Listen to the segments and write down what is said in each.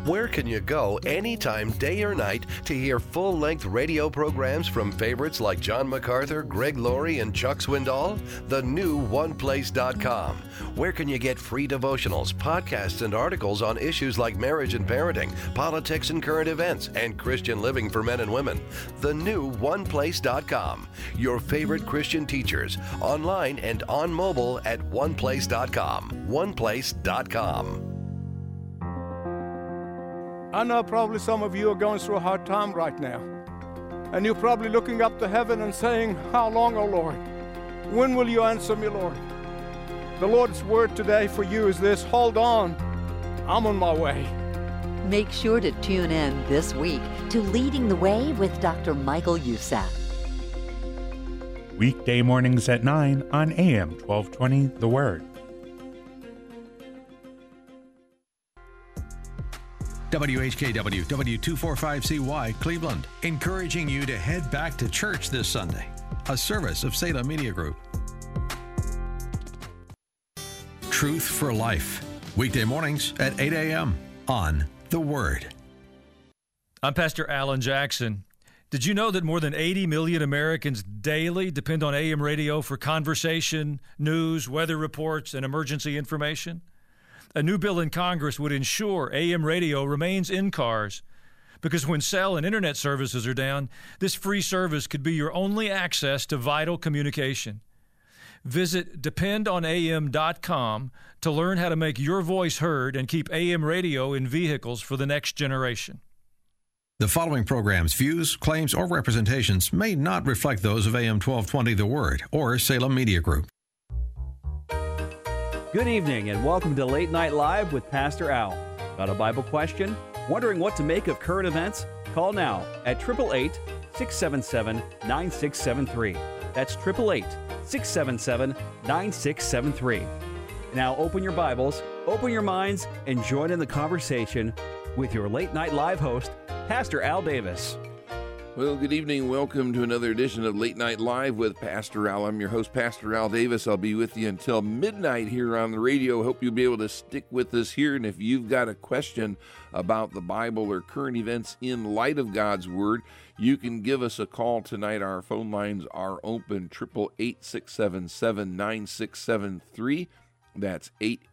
Where can you go anytime, day or night, to hear full-length radio programs from favorites like John MacArthur, Greg Laurie, and Chuck Swindoll? The new OnePlace.com. Where can you get free devotionals, podcasts, and articles on issues like marriage and parenting, politics and current events, and Christian living for men and women? The new OnePlace.com. Your favorite Christian teachers, online and on mobile at OnePlace.com. OnePlace.com. I know probably some of you are going through a hard time right now. And you're probably looking up to heaven and saying, "How long, O Lord? When will you answer me, Lord?" The Lord's word today for you is this: hold on, I'm on my way. Make sure to tune in this week to Leading the Way with Dr. Michael Youssef. Weekday mornings at 9 on AM 1220 The Word. WHKW, W245CY, Cleveland, encouraging you to head back to church this Sunday. A service of Salem Media Group. Truth for Life, weekday mornings at 8 a.m. on The Word. I'm Pastor Alan Jackson. Did you know that more than 80 million Americans daily depend on AM radio for conversation, news, weather reports, and emergency information? A new bill in Congress would ensure AM radio remains in cars, because when cell and internet services are down, this free service could be your only access to vital communication. Visit dependonam.com to learn how to make your voice heard and keep AM radio in vehicles for the next generation. The following program's views, claims, or representations may not reflect those of AM 1220 The Word or Salem Media Group. Good evening and welcome to Late Night Live with Pastor Al. Got a Bible question? Wondering what to make of current events? Call now at 888-677-9673. That's 888-677-9673. Now open your Bibles, open your minds, and join in the conversation with your Late Night Live host, Pastor Al Davis. Well, good evening. Welcome to another edition of Late Night Live with Pastor Al. I'm your host, Pastor Al Davis. I'll be with you until midnight here on the radio. Hope you'll be able to stick with us here. And if you've got a question about the Bible or current events in light of God's Word, you can give us a call tonight. Our phone lines are open, 888-677-9673. That's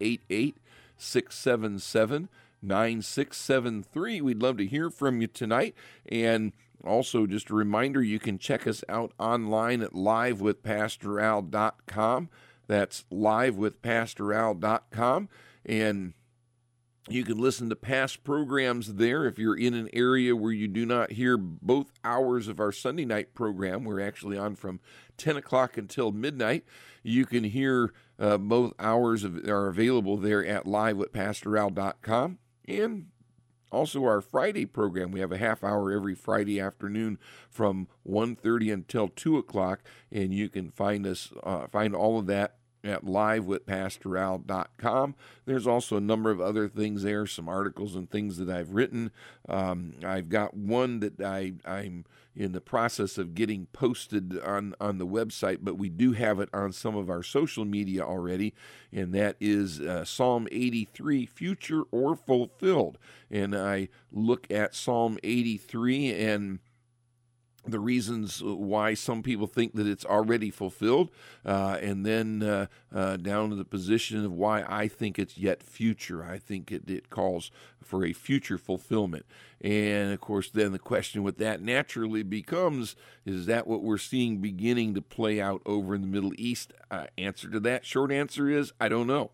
888-677-9673. We'd love to hear from you tonight. And also, just a reminder, you can check us out online at livewithpastoral.com. That's livewithpastoral.com. And you can listen to past programs there. If you're in an area where you do not hear both hours of our Sunday night program, we're actually on from 10 o'clock until midnight. You can hear both hours are available there at livewithpastoral.com. And also, our Friday program, we have a half hour every Friday afternoon from 1:30 until 2 o'clock, and you can find us, find all of that at livewithpastoral.com. There's also a number of other things there, some articles and things that I've written. I've got one that I'm in the process of getting posted on the website, but we do have it on some of our social media already, and that is Psalm 83, Future or Fulfilled. And I look at Psalm 83 and the reasons why some people think that it's already fulfilled, and then down to the position of why I think it's yet future. I think it calls for a future fulfillment. And, of course, then the question with that naturally becomes, is that what we're seeing beginning to play out over in the Middle East? Answer to that, short answer is, I don't know.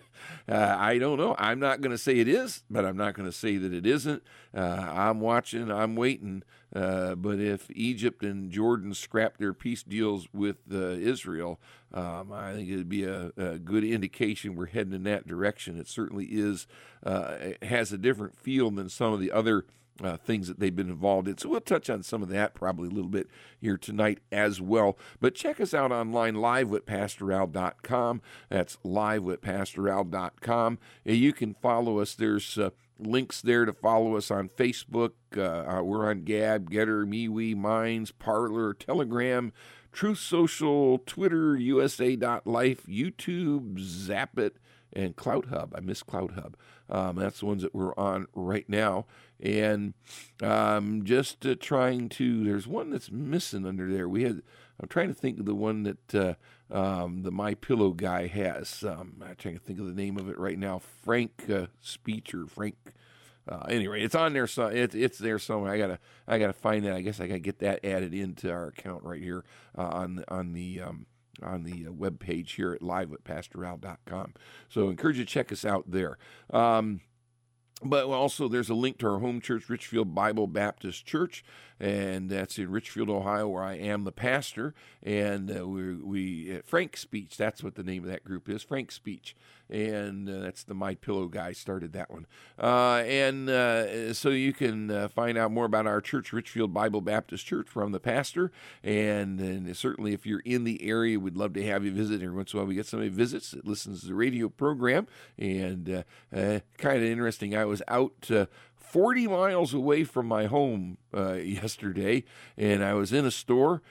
I don't know. I'm not going to say it is, but I'm not going to say that it isn't. I'm watching, I'm waiting. But if Egypt and Jordan scrap their peace deals with Israel, I think it would be a good indication we're heading in that direction. It certainly is. It has a different feel than some of the other things that they've been involved in. So we'll touch on some of that probably a little bit here tonight as well. But check us out online, livewithpastoral.com. That's livewithpastoral.com. You can follow us. There's links there to follow us on Facebook. We're on Gab, Getter, MeWe, Minds, Parler, Telegram, Truth Social, Twitter, USA.life, YouTube, Zap It, and Cloud Hub. I miss Cloud Hub. That's the ones that we're on right now. And just trying to, there's one that's missing under there. I'm trying to think of the one that the MyPillow guy has. I'm trying to think of the name of it right now. Frank Speech or Frank. Anyway, it's on there. So it's there somewhere. I gotta find that. I guess I gotta get that added into our account right here on the web page here at live@pastoral.com. So I encourage you to check us out there. But also, there's a link to our home church, Richfield Bible Baptist Church, and that's in Richfield, Ohio, where I am the pastor. And we Frank Speech, that's what the name of that group is, Frank Speech. And that's the MyPillow guy started that one. So you can find out more about our church, Richfield Bible Baptist Church, from the pastor. And certainly if you're in the area, we'd love to have you visit. Every once in a while we get somebody visits that listens to the radio program. And kind of interesting, I was out 40 miles away from my home yesterday, and I was in a store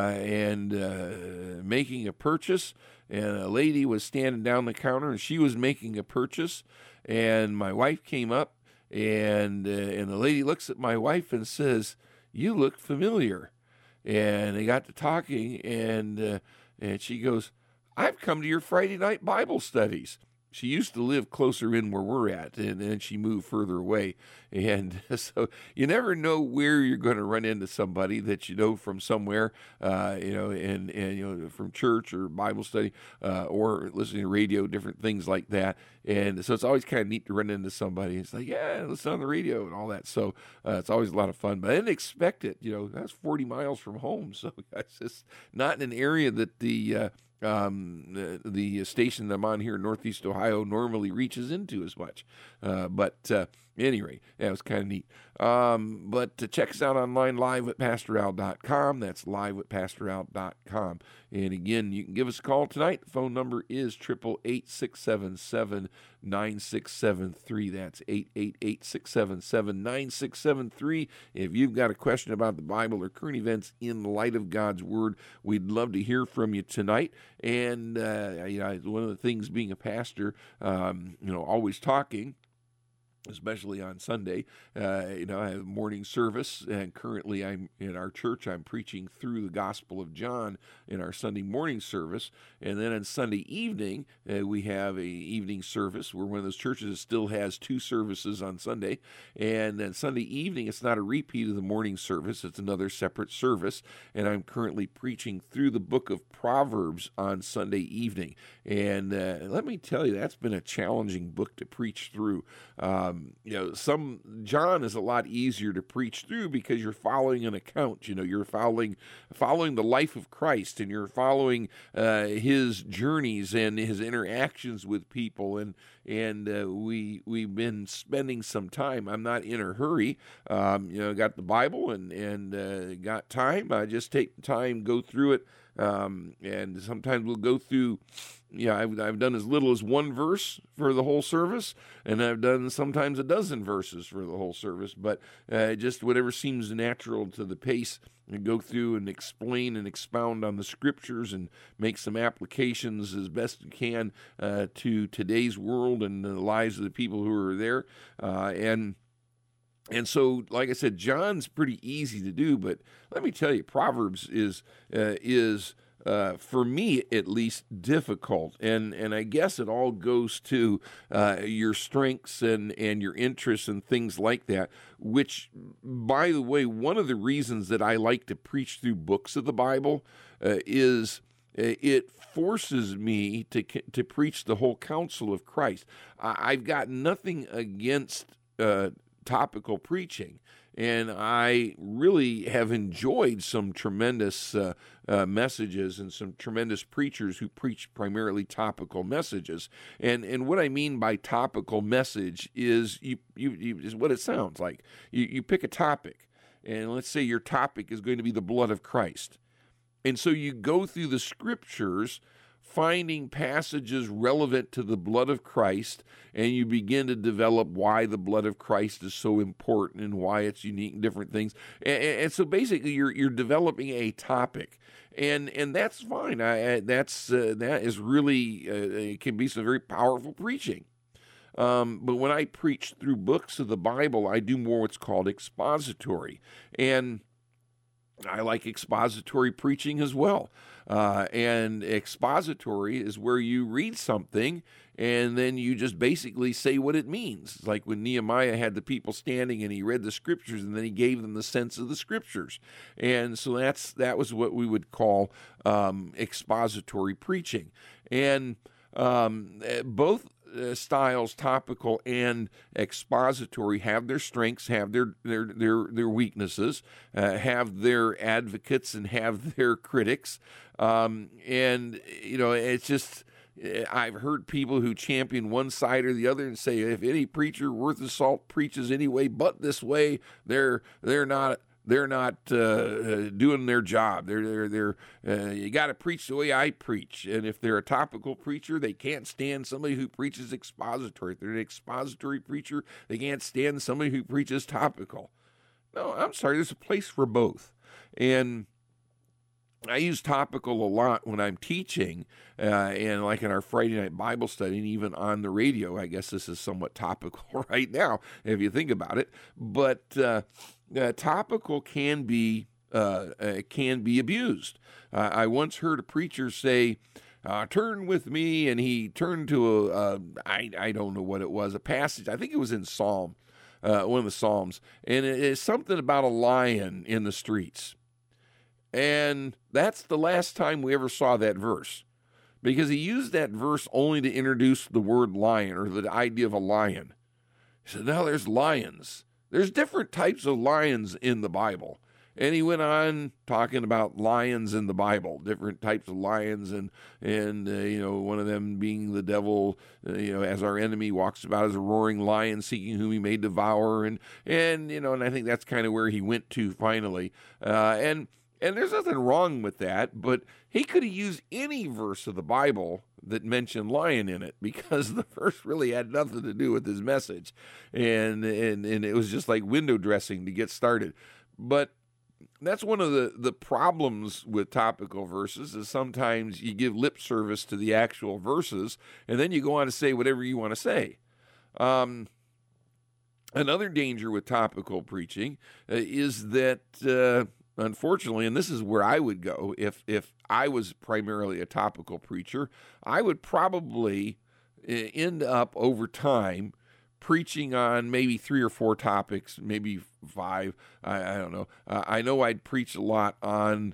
and making a purchase, and a lady was standing down the counter, and she was making a purchase, and my wife came up, and the lady looks at my wife and says, "You look familiar." And they got to talking, and she goes, "I've come to your Friday night Bible studies." She used to live closer in where we're at, and then she moved further away. And so you never know where you're going to run into somebody that you know from somewhere, and from church or Bible study, or listening to radio, different things like that. And so it's always kind of neat to run into somebody. It's like, yeah, listen on the radio and all that. So it's always a lot of fun. But I didn't expect it. That's 40 miles from home. So it's just not in an area that the station that I'm on here in Northeast Ohio normally reaches into as much. But anyway, that was kind of neat. But check us out online, live@pastoral.com. That's live@pastoral.com. And again, you can give us a call tonight. The phone number is 888-677-9673. That's 888-677-9673. If you've got a question about the Bible or current events in the light of God's Word, we'd love to hear from you tonight. And one of the things being a pastor, always talking, especially on Sunday. I have morning service, and currently I'm in our church. I'm preaching through the Gospel of John in our Sunday morning service. And then on Sunday evening, we have a evening service. We're one of those churches that still has 2 services on Sunday. And then Sunday evening, it's not a repeat of the morning service. It's another separate service. And I'm currently preaching through the book of Proverbs on Sunday evening. And let me tell you, that's been a challenging book to preach through. John is a lot easier to preach through because you're following an account. You're following the life of Christ, and you're following his journeys and his interactions with people. And we've been spending some time. I'm not in a hurry. Got the Bible and got time. I just take the time, go through it. And sometimes we'll go through, I've done as little as 1 verse for the whole service, and I've done sometimes a dozen verses for the whole service, but just whatever seems natural to the pace, and go through and explain and expound on the scriptures and make some applications as best you can to today's world and the lives of the people who are there. And so, like I said, John's pretty easy to do, but let me tell you, Proverbs is for me at least, difficult. And I guess it all goes to your strengths and your interests and things like that, which, by the way, one of the reasons that I like to preach through books of the Bible is it forces me to preach the whole counsel of Christ. I've got nothing against topical preaching, and I really have enjoyed some tremendous messages and some tremendous preachers who preach primarily topical messages. And what I mean by topical message is you is what it sounds like. You pick a topic, and let's say your topic is going to be the blood of Christ. And so you go through the scriptures finding passages relevant to the blood of Christ, and you begin to develop why the blood of Christ is so important and why it's unique and different things. And so basically you're developing a topic. And that's fine. That is really it can be some very powerful preaching. But when I preach through books of the Bible, I do more what's called expository. And I like expository preaching as well. And expository is where you read something and then you just basically say what it means. It's like when Nehemiah had the people standing and he read the scriptures and then he gave them the sense of the scriptures. And so that was what we would call expository preaching. And both styles, topical and expository, have their strengths, have their weaknesses, have their advocates, and have their critics. And it's just, I've heard people who champion one side or the other and say, if any preacher worth his salt preaches any way but this way, they're not doing their job. You got to preach the way I preach. And if they're a topical preacher, they can't stand somebody who preaches expository. If they're an expository preacher, they can't stand somebody who preaches topical. No, I'm sorry. There's a place for both. And I use topical a lot when I'm teaching, and like in our Friday night Bible study, and even on the radio. I guess this is somewhat topical right now, if you think about it. But topical can be abused. I once heard a preacher say, "Turn with me," and he turned to I don't know what it was, a passage. I think it was in Psalm, one of the Psalms, and it is something about a lion in the streets. And that's the last time we ever saw that verse, because he used that verse only to introduce the word lion, or the idea of a lion. He said, "No, there's lions. There's different types of lions in the Bible." And he went on talking about lions in the Bible, different types of lions, and one of them being the devil, as our enemy, walks about as a roaring lion, seeking whom he may devour, and I think that's kind of where he went to finally, And there's nothing wrong with that, but he could have used any verse of the Bible that mentioned lion in it, because the verse really had nothing to do with his message. And it was just like window dressing to get started. But that's one of the problems with topical verses, is sometimes you give lip service to the actual verses, and then you go on to say whatever you want to say. Another danger with topical preaching is that... unfortunately, and this is where I would go if I was primarily a topical preacher, I would probably end up over time preaching on maybe 3 or 4 topics, maybe 5. I don't know. I know I'd preach a lot on.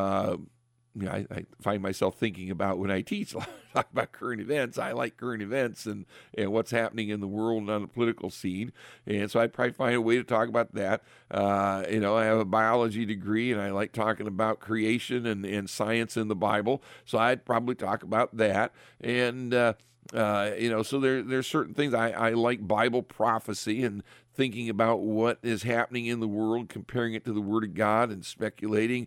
I find myself thinking about when I teach, talk about current events. I like current events and what's happening in the world and on the political scene. And so I'd probably find a way to talk about that. I have a biology degree, and I like talking about creation and science in the Bible. So I'd probably talk about that. And, so there's certain things. I like Bible prophecy and thinking about what is happening in the world, comparing it to the Word of God, and speculating,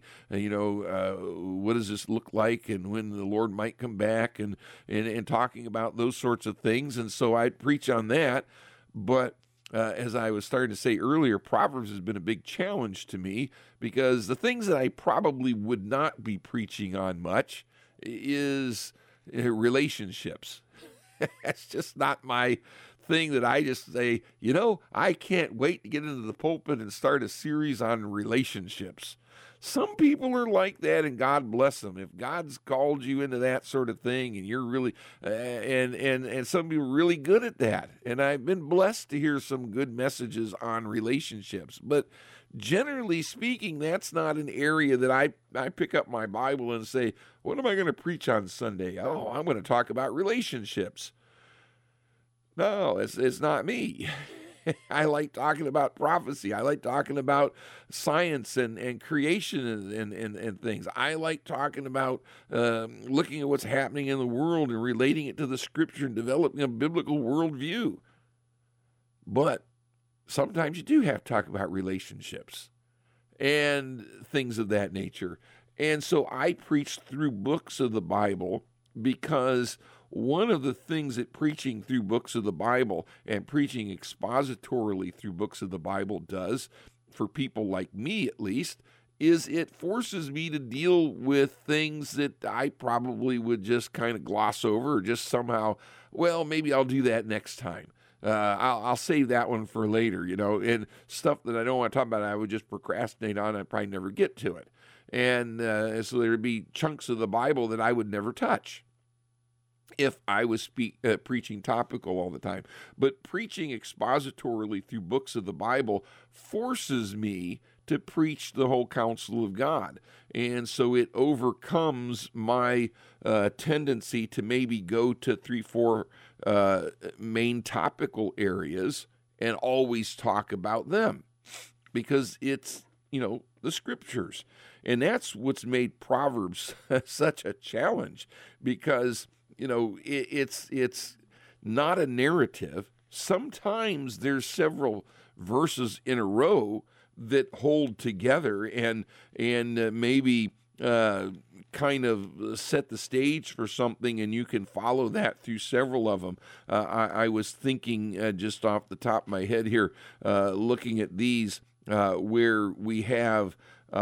what does this look like, and when the Lord might come back, and talking about those sorts of things. And so I'd preach on that. But as I was starting to say earlier, Proverbs has been a big challenge to me, because the things that I probably would not be preaching on much is relationships. That's just not my thing, that I just say, I can't wait to get into the pulpit and start a series on relationships. Some people are like that, and God bless them. If God's called you into that sort of thing, and you're really, and some people are really good at that. And I've been blessed to hear some good messages on relationships. But generally speaking, that's not an area that I pick up my Bible and say, what am I going to preach on Sunday? Oh, I'm going to talk about relationships. No, it's not me. I like talking about prophecy. I like talking about science and creation and things. I like talking about looking at what's happening in the world and relating it to the Scripture and developing a biblical worldview. But sometimes you do have to talk about relationships and things of that nature. And so I preach through books of the Bible because one of the things that preaching through books of the Bible and preaching expositorily through books of the Bible does, for people like me at least, is it forces me to deal with things that I probably would just kind of gloss over or just somehow, well, maybe I'll do that next time. I'll save that one for later, and stuff that I don't want to talk about, I would just procrastinate on. I'd probably never get to it. And so there would be chunks of the Bible that I would never touch if I was preaching topical all the time. But preaching expositorily through books of the Bible forces me to preach the whole counsel of God. And so it overcomes my tendency to maybe go to 3-4 main topical areas and always talk about them, because it's, the scriptures. And that's what's made Proverbs such a challenge, because it's not a narrative. Sometimes there's several verses in a row that hold together and maybe kind of set the stage for something, and you can follow that through several of them. I was thinking just off the top of my head here, looking at these, where we have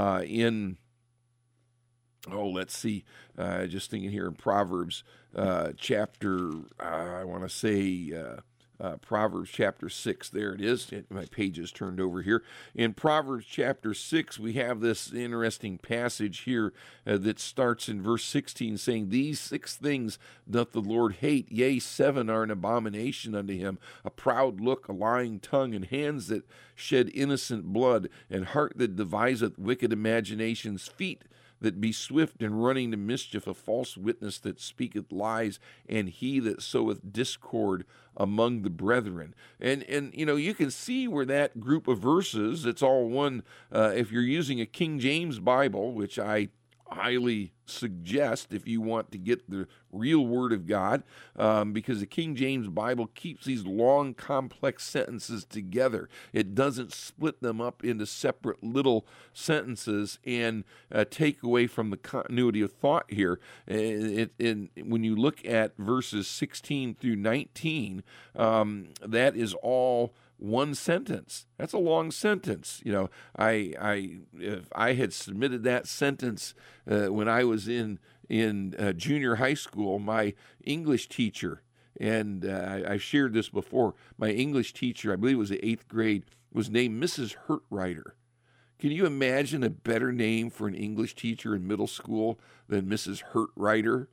let's see, just thinking here in Proverbs chapter, I want to say Proverbs chapter 6, there it is. My page is turned over here. In Proverbs chapter 6, we have this interesting passage here that starts in verse 16, saying, "These 6 things doth the Lord hate, yea, 7 are an abomination unto him, a proud look, a lying tongue, and hands that shed innocent blood, and heart that deviseth wicked imaginations, feet that be swift in running to mischief, a false witness that speaketh lies, and he that soweth discord among the brethren." And you can see where that group of verses, it's all one, if you're using a King James Bible, which I highly suggest if you want to get the real Word of God, because the King James Bible keeps these long, complex sentences together. It doesn't split them up into separate little sentences and take away from the continuity of thought here. When you look at verses 16 through 19, that is all one sentence. That's a long sentence. If I had submitted that sentence when I was in junior high school, my English teacher, and I shared this before, my English teacher, I believe it was the 8th grade, was named Mrs. Hurtwriter. Can you imagine a better name for an English teacher in middle school than Mrs. Hurtwriter?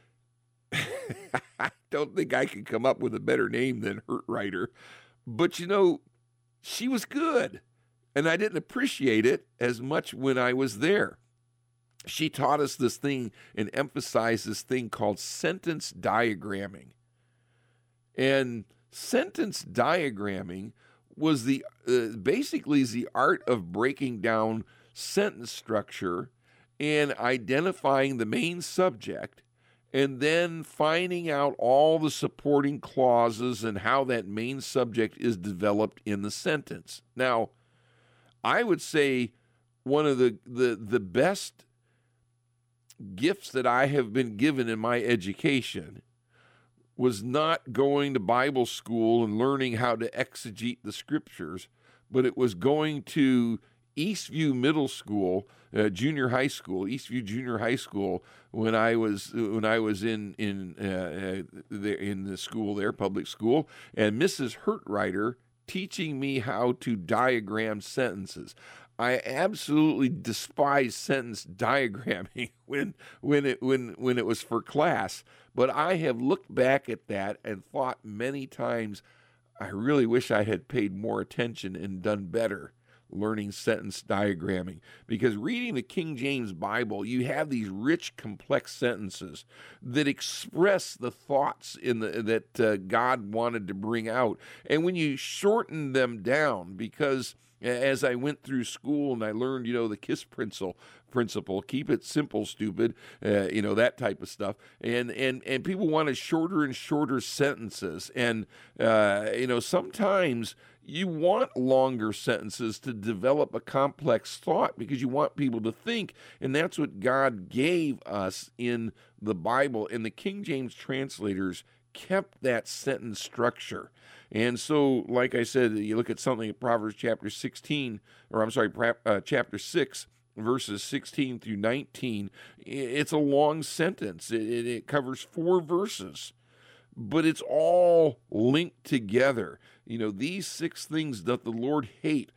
I don't think I could come up with a better name than Hurtwriter. But she was good, and I didn't appreciate it as much when I was there. She taught us this thing and emphasized this thing called sentence diagramming. And sentence diagramming was basically the art of breaking down sentence structure and identifying the main subject, and then finding out all the supporting clauses and how that main subject is developed in the sentence. Now, I would say one of the best gifts that I have been given in my education was not going to Bible school and learning how to exegete the scriptures, but it was going to Eastview Middle School, Eastview Junior High School, when I was in the school there, public school, and Mrs. Hurtwriter teaching me how to diagram sentences. I absolutely despise sentence diagramming when it was for class, but I have looked back at that and thought many times, I really wish I had paid more attention and done better learning sentence diagramming, because reading the King James Bible, you have these rich, complex sentences that express the thoughts that God wanted to bring out. And when you shorten them down, because as I went through school and I learned, the KISS principle, keep it simple, stupid, that type of stuff. And people wanted shorter and shorter sentences. And, sometimes you want longer sentences to develop a complex thought because you want people to think, and that's what God gave us in the Bible. And the King James translators kept that sentence structure. And so, like I said, you look at something like Proverbs chapter 6, verses 16 through 19. It's a long sentence. It covers 4 verses, but it's all linked together. These 6 things doth the Lord hate,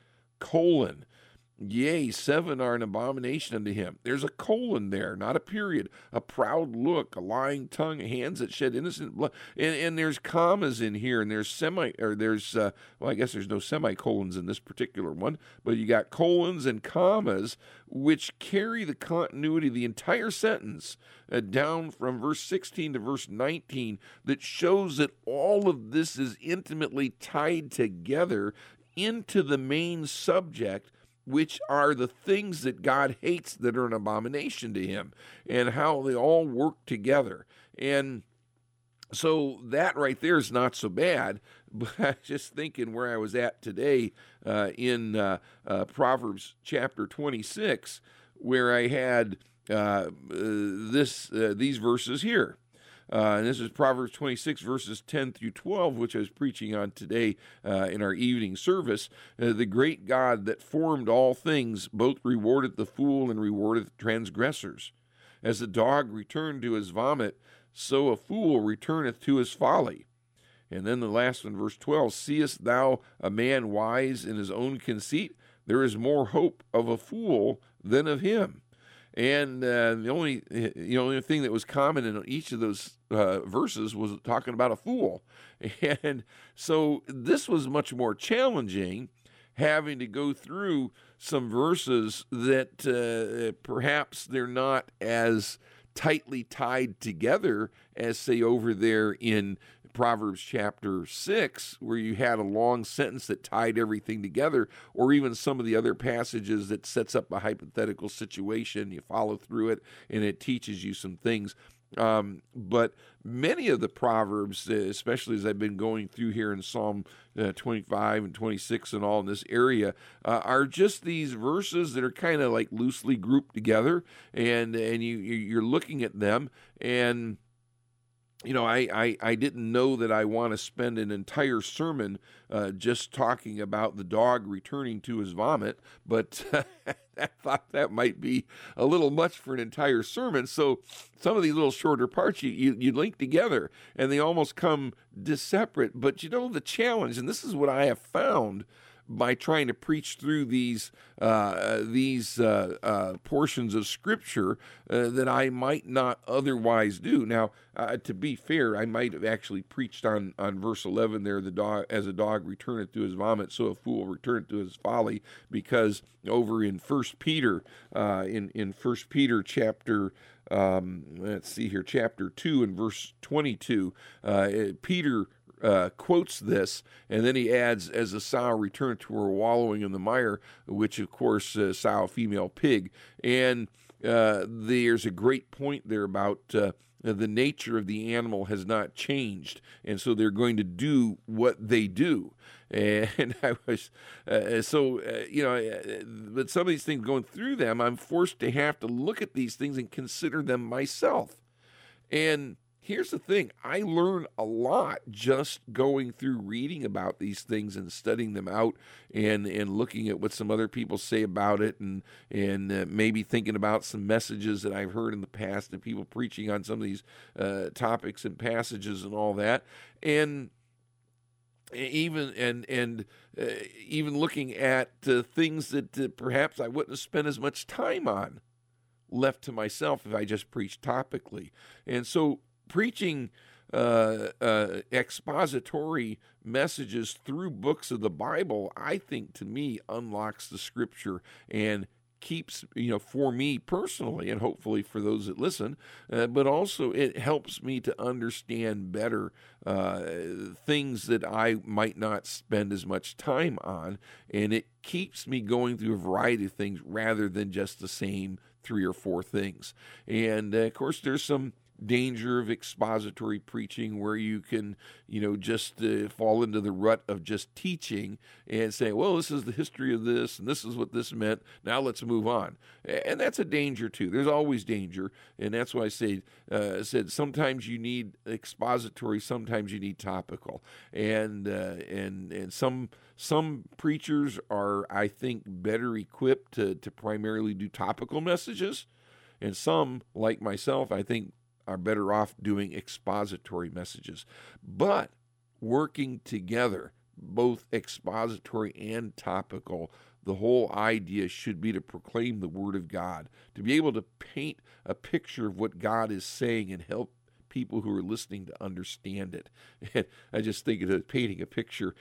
yea, 7 are an abomination unto him. There's a colon there, not a period. A proud look, a lying tongue, hands that shed innocent blood. And there's commas in here, and there's I guess there's no semicolons in this particular one, but you got colons and commas, which carry the continuity of the entire sentence down from verse 16 to verse 19, that shows that all of this is intimately tied together into the main subject, which are the things that God hates that are an abomination to him, and how they all work together. And so that right there is not so bad, but I was just thinking where I was at today in Proverbs chapter 26, where I had these verses here. And this is Proverbs 26, verses 10 through 12, which I was preaching on today in our evening service. The great God that formed all things both rewardeth the fool and rewardeth transgressors. As a dog returned to his vomit, so a fool returneth to his folly. And then the last one, verse 12, seest thou a man wise in his own conceit? There is more hope of a fool than of him. And the only thing that was common in each of those verses was talking about a fool. And so this was much more challenging, having to go through some verses that perhaps they're not as tightly tied together as, say, over there in Proverbs chapter 6, where you had a long sentence that tied everything together, or even some of the other passages that sets up a hypothetical situation. You follow through it, and it teaches you some things. But many of the Proverbs, especially as I've been going through here in Psalm 25 and 26 and all in this area, are just these verses that are kind of like loosely grouped together, and you're looking at them, and I didn't know that I want to spend an entire sermon just talking about the dog returning to his vomit, but I thought that might be a little much for an entire sermon. So some of these little shorter parts you link together, and they almost come separate. But the challenge, and this is what I have found by trying to preach through these portions of Scripture that I might not otherwise do. Now, to be fair, I might have actually preached on verse 11 there, as a dog returneth to his vomit, so a fool returneth to his folly, because over in 1 Peter, in 1 Peter chapter, chapter 2 and verse 22, Peter quotes this, and then he adds, as a sow returned to her wallowing in the mire, which of course sow, female pig. And there's a great point there about the nature of the animal has not changed, and so they're going to do what they do. And I was but some of these things going through them, I'm forced to have to look at these things and consider them myself. And here's the thing, I learn a lot just going through reading about these things and studying them out, and looking at what some other people say about it, and maybe thinking about some messages that I've heard in the past and people preaching on some of these topics and passages and all that, and even looking at things that perhaps I wouldn't have spent as much time on left to myself if I just preached topically. And so preaching expository messages through books of the Bible, I think, to me, unlocks the Scripture and keeps, for me personally, and hopefully for those that listen, but also it helps me to understand better things that I might not spend as much time on, and it keeps me going through a variety of things rather than just the same 3 or 4 things. And of course, there's some danger of expository preaching where you can, just fall into the rut of just teaching and saying, well, this is the history of this and this is what this meant. Now let's move on. And that's a danger too. There's always danger. And that's why I said sometimes you need expository, sometimes you need topical. And some preachers are, I think, better equipped to primarily do topical messages. And some, like myself, I think are better off doing expository messages. But working together, both expository and topical, the whole idea should be to proclaim the Word of God, to be able to paint a picture of what God is saying and help people who are listening to understand it. And I just think of painting a picture.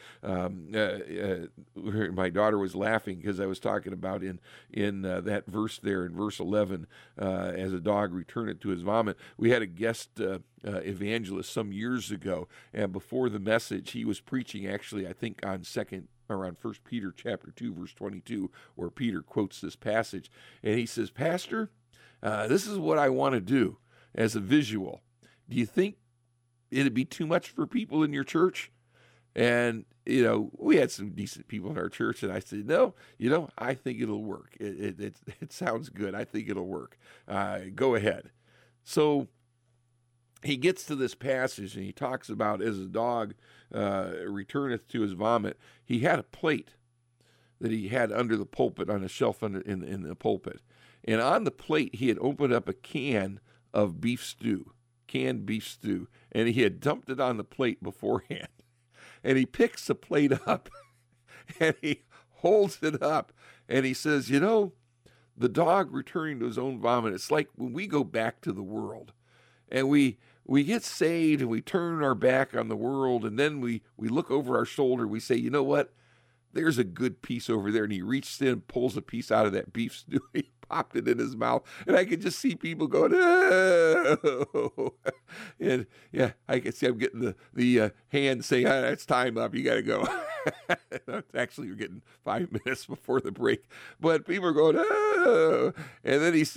My daughter was laughing because I was talking about in that verse there in verse 11, as a dog returneth to his vomit. We had a guest evangelist some years ago, and before the message, he was preaching actually, I think, on 1 Peter chapter 2, verse 22, where Peter quotes this passage. And he says, Pastor, this is what I want to do as a visual. Do you think it'd be too much for people in your church? And, we had some decent people in our church, and I said, no, I think it'll work. It sounds good. I think it'll work. Go ahead. So he gets to this passage, and he talks about as a dog returneth to his vomit. He had a plate that he had under the pulpit, on a shelf in the pulpit. And on the plate, he had opened up a can of canned beef stew, and he had dumped it on the plate beforehand. And he picks the plate up, and he holds it up, and he says, the dog returning to his own vomit, it's like when we go back to the world, and we get saved, and we turn our back on the world, and then we look over our shoulder, we say, you know what? There's a good piece over there. And he reaches in, pulls a piece out of that beef stew. He popped it in his mouth. And I could just see people going, oh. And yeah, I can see I'm getting the hand saying, it's time up. You got to go. Actually, you're getting 5 minutes before the break. But people are going, oh. And then he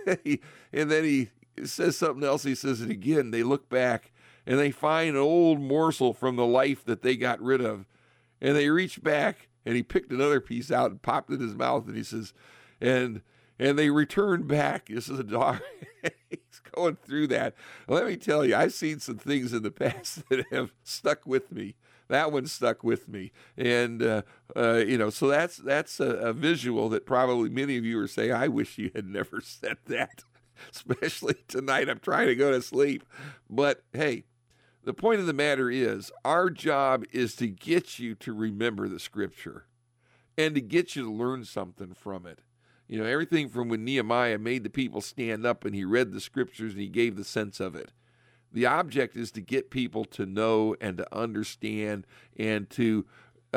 says something else. He says it again. They look back and they find an old morsel from the life that they got rid of. And they reached back, and he picked another piece out and popped it in his mouth. And he says, and they returned back. This is a dog. He's going through that. Let me tell you, I've seen some things in the past that have stuck with me. That one stuck with me. And, so that's a visual that probably many of you are saying, I wish you had never said that, especially tonight. I'm trying to go to sleep. But, hey, the point of the matter is, our job is to get you to remember the Scripture and to get you to learn something from it. Everything from when Nehemiah made the people stand up and he read the Scriptures and he gave the sense of it. The object is to get people to know and to understand and to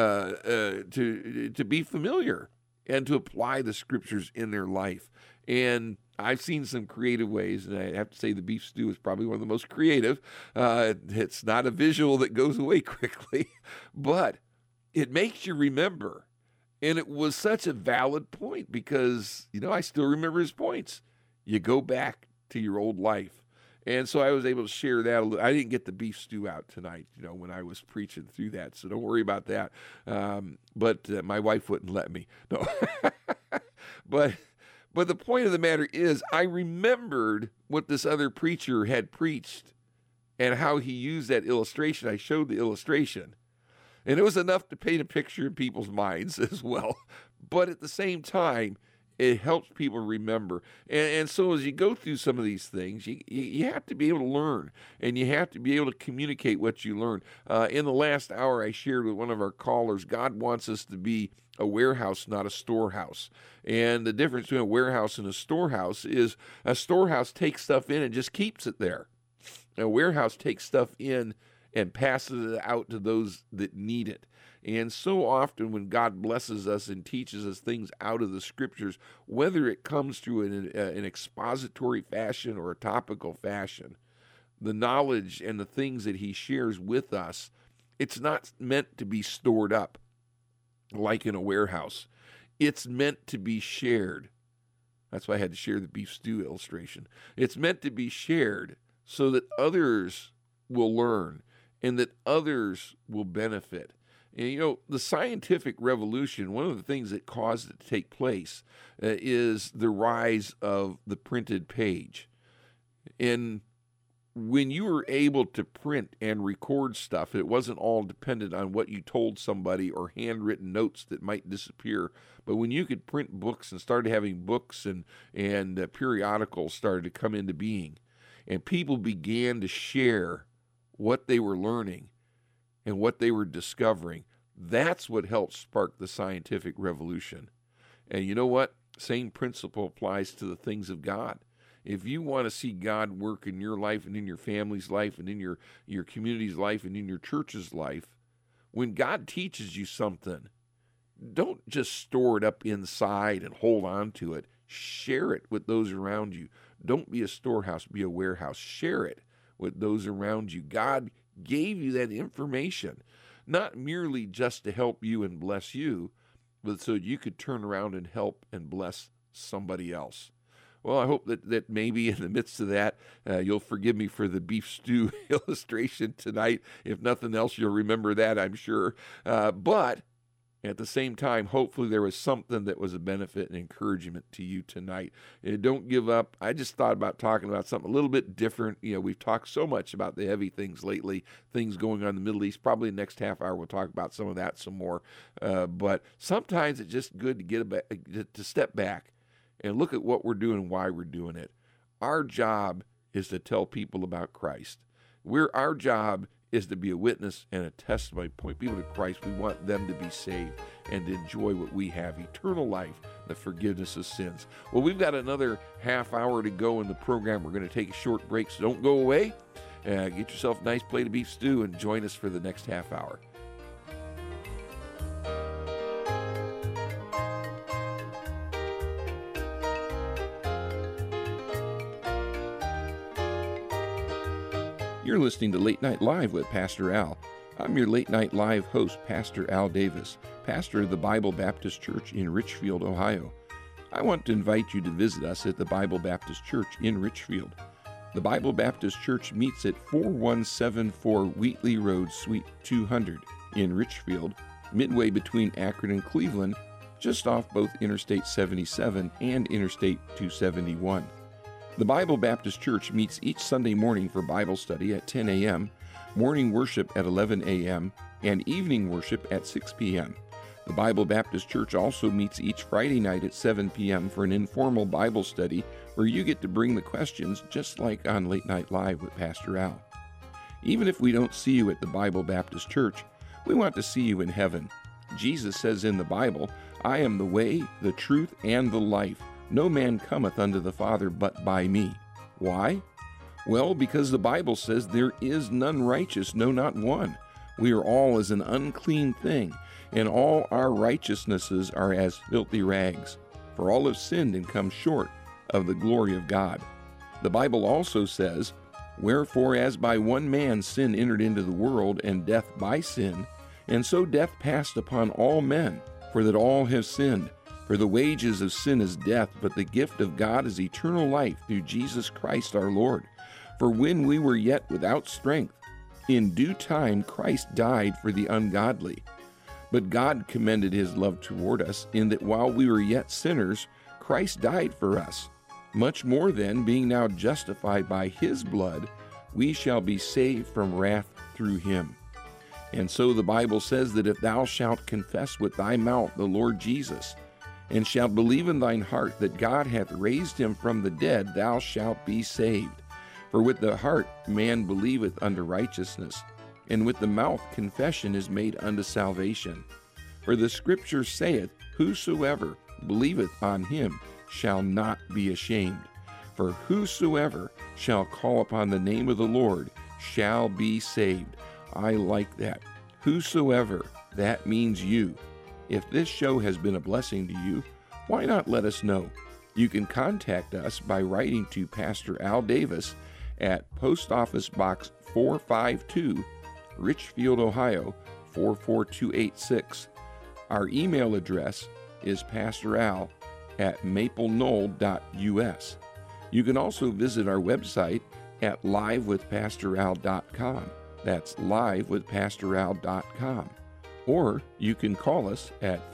be familiar and to apply the Scriptures in their life. And I've seen some creative ways, and I have to say the beef stew is probably one of the most creative. It's not a visual that goes away quickly, but it makes you remember. And it was such a valid point because, I still remember his points. You go back to your old life. And so I was able to share that a little. I didn't get the beef stew out tonight, when I was preaching through that, so don't worry about that. But my wife wouldn't let me. No. But the point of the matter is, I remembered what this other preacher had preached and how he used that illustration. I showed the illustration. And it was enough to paint a picture in people's minds as well. But at the same time, it helps people remember. And so as you go through some of these things, you have to be able to learn. And you have to be able to communicate what you learn. In the last hour, I shared with one of our callers, God wants us to be a warehouse, not a storehouse. And the difference between a warehouse and a storehouse is a storehouse takes stuff in and just keeps it there. A warehouse takes stuff in and passes it out to those that need it. And so often when God blesses us and teaches us things out of the Scriptures, whether it comes through an expository fashion or a topical fashion, the knowledge and the things that he shares with us, it's not meant to be stored up like in a warehouse. It's meant to be shared. That's why I had to share the beef stew illustration. It's meant to be shared so that others will learn and that others will benefit. And, you know, the scientific revolution, one of the things that caused it to take place is the rise of the printed page. And when you were able to print and record stuff, it wasn't all dependent on what you told somebody or handwritten notes that might disappear. But when you could print books and started having books and periodicals started to come into being, and people began to share what they were learning and what they were discovering, that's what helped spark the scientific revolution. And you know what? Same principle applies to the things of God. If you want to see God work in your life and in your family's life and in your community's life and in your church's life, when God teaches you something, don't just store it up inside and hold on to it. Share it with those around you. Don't be a storehouse, be a warehouse. Share it with those around you. God gave you that information, not merely just to help you and bless you, but so you could turn around and help and bless somebody else. Well, I hope that maybe in the midst of that, you'll forgive me for the beef stew illustration tonight. If nothing else, you'll remember that, I'm sure. But at the same time, hopefully there was something that was a benefit and encouragement to you tonight. Don't give up. I just thought about talking about something a little bit different. You know, we've talked so much about the heavy things lately, things going on in the Middle East. Probably the next half hour we'll talk about some of that some more. But sometimes it's just good to step back and look at what we're doing and why we're doing it. Our job is to tell people about Christ. Our job is to be a witness and a testimony, point people to Christ. We want them to be saved and to enjoy what we have, eternal life, the forgiveness of sins. Well, we've got another half hour to go in the program. We're going to take a short break, so don't go away. Get yourself a nice plate of beef stew and join us for the next half hour. You're listening to Late Night Live with Pastor Al. I'm your Late Night Live host, Pastor Al Davis, pastor of the Bible Baptist Church in Richfield, Ohio. I want to invite you to visit us at the Bible Baptist Church in Richfield. The Bible Baptist Church meets at 4174 Wheatley Road, Suite 200 in Richfield, midway between Akron and Cleveland, just off both Interstate 77 and Interstate 271. The Bible Baptist Church meets each Sunday morning for Bible study at 10 a.m., morning worship at 11 a.m., and evening worship at 6 p.m. The Bible Baptist Church also meets each Friday night at 7 p.m. for an informal Bible study where you get to bring the questions just like on Late Night Live with Pastor Al. Even if we don't see you at the Bible Baptist Church, we want to see you in heaven. Jesus says in the Bible, "I am the way, the truth, and the life. No man cometh unto the Father but by me." Why? Well, because the Bible says there is none righteous, no, not one. We are all as an unclean thing, and all our righteousnesses are as filthy rags. For all have sinned and come short of the glory of God. The Bible also says, "Wherefore as by one man sin entered into the world, and death by sin, and so death passed upon all men, for that all have sinned. For the wages of sin is death, but the gift of God is eternal life through Jesus Christ our Lord. For when we were yet without strength, in due time Christ died for the ungodly. But God commended his love toward us, in that while we were yet sinners, Christ died for us. Much more then, being now justified by his blood, we shall be saved from wrath through him." And so the Bible says that if thou shalt confess with thy mouth the Lord Jesus, and shalt believe in thine heart that God hath raised him from the dead, thou shalt be saved. For with the heart man believeth unto righteousness, and with the mouth confession is made unto salvation. For the Scripture saith, Whosoever believeth on him shall not be ashamed. For whosoever shall call upon the name of the Lord shall be saved. I like that. Whosoever, that means you. If this show has been a blessing to you, why not let us know? You can contact us by writing to Pastor Al Davis at Post Office Box 452, Richfield, Ohio 44286. Our email address is pastoral@mapleknoll.us. You can also visit our website, at livewithpastoral.com. That's livewithpastoral.com. Or you can call us at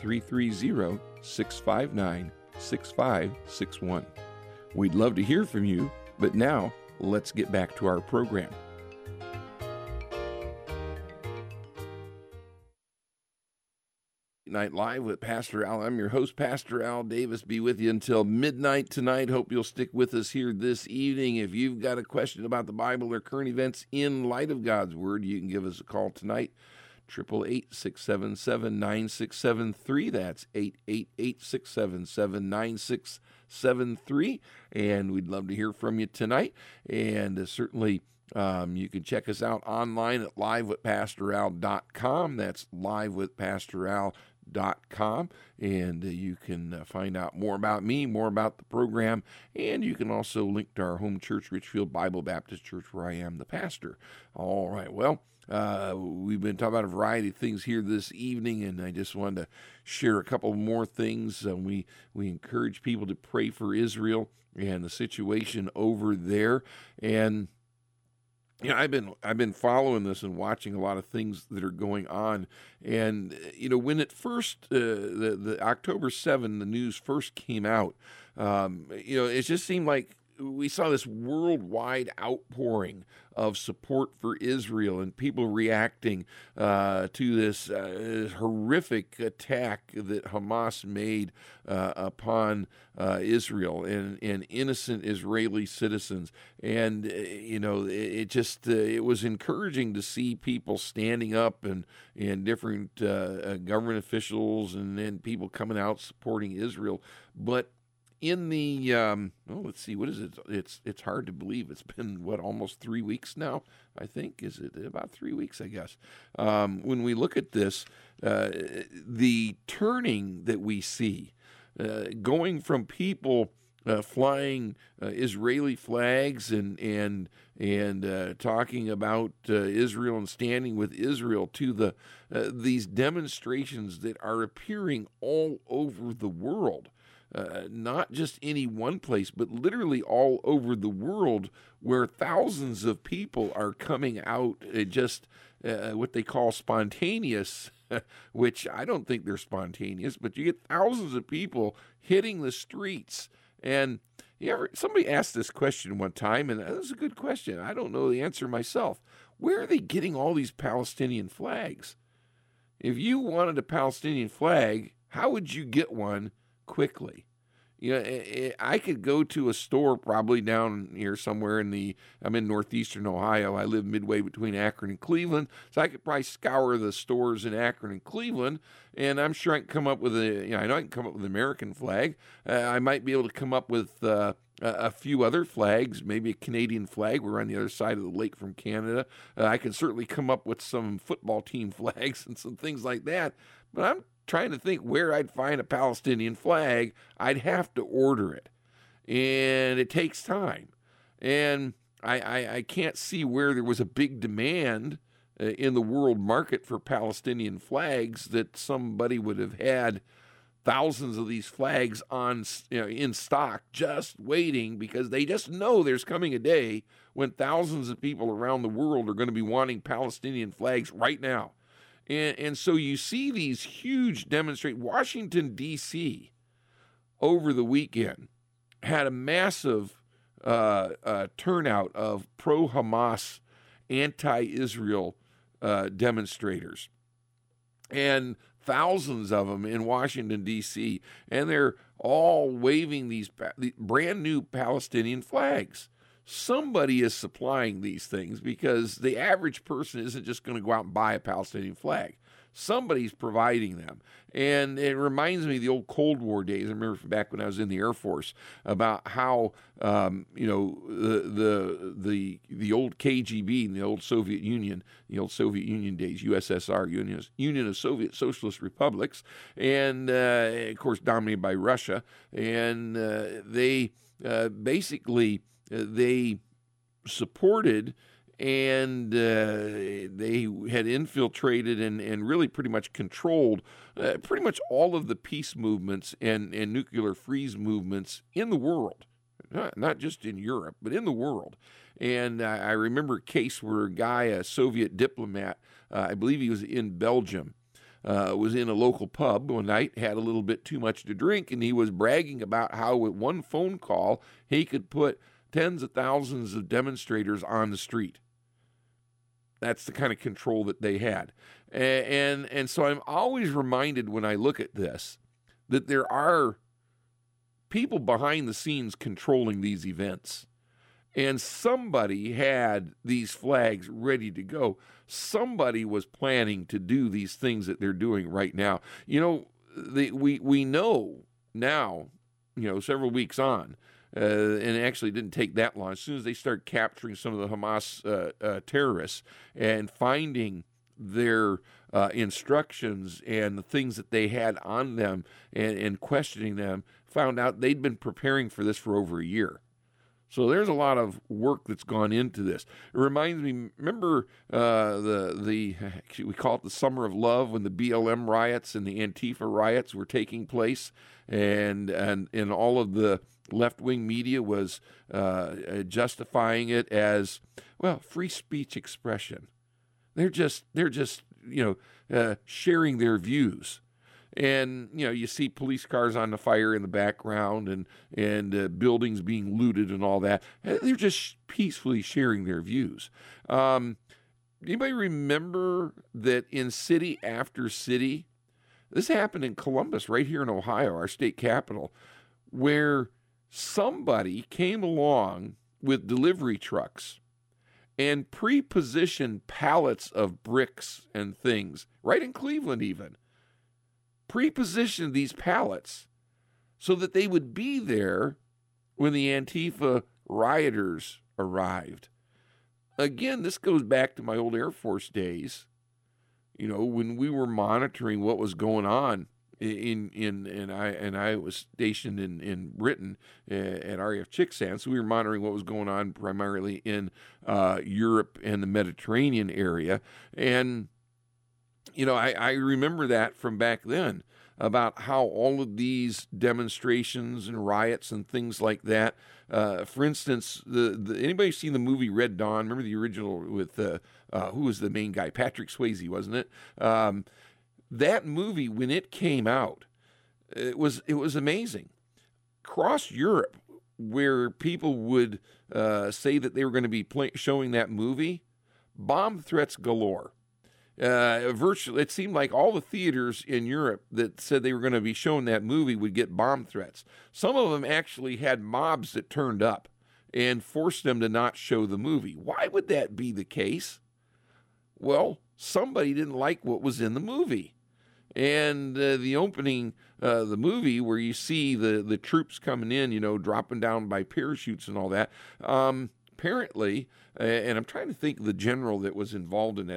330-659-6561. We'd love to hear from you, but now let's get back to our program. Night Live with Pastor Al. I'm your host, Pastor Al Davis. Be with you until midnight tonight. Hope you'll stick with us here this evening. If you've got a question about the Bible or current events in light of God's Word, you can give us a call tonight. 888-677-9673. That's 888-677-9673. And we'd love to hear from you tonight. And certainly you can check us out online at livewithpastoral.com. That's livewithpastoral.com. And you can find out more about me, more about the program, and you can also link to our home church, Richfield Bible Baptist Church, where I am the pastor. All right, well, we've been talking about a variety of things here this evening, and I just wanted to share a couple more things. We encourage people to pray for Israel and the situation over there. And you know, I've been following this and watching a lot of things that are going on. And you know, when it first the October 7, the news first came out, you know, it just seemed like we saw this worldwide outpouring of support for Israel and people reacting to this horrific attack that Hamas made upon Israel and innocent Israeli citizens. And, you know, it was encouraging to see people standing up and different government officials and people coming out supporting Israel. But in the, let's see, what is it? It's hard to believe. It's been, almost 3 weeks now, I think. Is it about 3 weeks, I guess? When we look at this, the turning that we see, going from people flying Israeli flags and talking about Israel and standing with Israel to these demonstrations that are appearing all over the world. Not just any one place, but literally all over the world, where thousands of people are coming out, just what they call spontaneous, which I don't think they're spontaneous, but you get thousands of people hitting the streets. And somebody asked this question one time, and that was a good question. I don't know the answer myself. Where are they getting all these Palestinian flags? If you wanted a Palestinian flag, how would you get one quickly? You know, I could go to a store probably down here somewhere I'm in northeastern Ohio. I live midway between Akron and Cleveland, so I could probably scour the stores in Akron and Cleveland, and I'm sure I can come up with I know I can come up with an American flag. I might be able to come up with a few other flags, maybe a Canadian flag. We're on the other side of the lake from Canada. I can certainly come up with some football team flags and some things like that, but I'm trying to think where I'd find a Palestinian flag. I'd have to order it, and it takes time. And I can't see where there was a big demand in the world market for Palestinian flags that somebody would have had thousands of these flags in stock, just waiting, because they just know there's coming a day when thousands of people around the world are going to be wanting Palestinian flags right now. And so you see these huge demonstrations. Washington, D.C., over the weekend, had a massive turnout of pro-Hamas, anti-Israel demonstrators. And thousands of them in Washington, D.C., and they're all waving these brand new Palestinian flags. Somebody is supplying these things, because the average person isn't just going to go out and buy a Palestinian flag. Somebody's providing them. And it reminds me of the old Cold War days. I remember from back when I was in the Air Force, about how the old KGB and the old Soviet Union days, USSR, Union of Soviet Socialist Republics, and of course dominated by Russia, and they basically they supported and they had infiltrated and really pretty much controlled pretty much all of the peace movements and nuclear freeze movements in the world. not just in Europe, but in the world. And I remember a case where a Soviet diplomat, I believe he was in Belgium, was in a local pub one night, had a little bit too much to drink, and he was bragging about how with one phone call, he could put tens of thousands of demonstrators on the street. That's the kind of control that they had. And so I'm always reminded when I look at this that there are people behind the scenes controlling these events. And somebody had these flags ready to go. Somebody was planning to do these things that they're doing right now. You know, we know now, several weeks on, and it actually didn't take that long. As soon as they start capturing some of the Hamas terrorists and finding their instructions and the things that they had on them and questioning them, found out they'd been preparing for this for over a year. So there's a lot of work that's gone into this. It reminds me, remember we call it the Summer of Love, when the BLM riots and the Antifa riots were taking place, and all of the left-wing media was justifying it as, well, free speech expression. They're just sharing their views. And, you see police cars on the fire in the background and buildings being looted and all that. They're just peacefully sharing their views. Anybody remember that in city after city, this happened in Columbus, right here in Ohio, our state capital, where somebody came along with delivery trucks and pre-positioned pallets of bricks and things, right in Cleveland even, pre-positioned these pallets so that they would be there when the Antifa rioters arrived. Again, this goes back to my old Air Force days, when we were monitoring what was going on and I was stationed in Britain at RAF Chickasand, so we were monitoring what was going on primarily in Europe and the Mediterranean area. And I remember that from back then, about how all of these demonstrations and riots and things like that. For instance, anybody seen the movie Red Dawn? Remember the original with who was the main guy? Patrick Swayze, wasn't it? That movie, when it came out, it was amazing. Across Europe, where people would say that they were going to be showing that movie, bomb threats galore. Virtually, it seemed like all the theaters in Europe that said they were going to be showing that movie would get bomb threats. Some of them actually had mobs that turned up and forced them to not show the movie. Why would that be the case? Well, somebody didn't like what was in the movie. And the opening, the movie where you see the troops coming in, dropping down by parachutes and all that, apparently, and I'm trying to think of the general that was involved in it.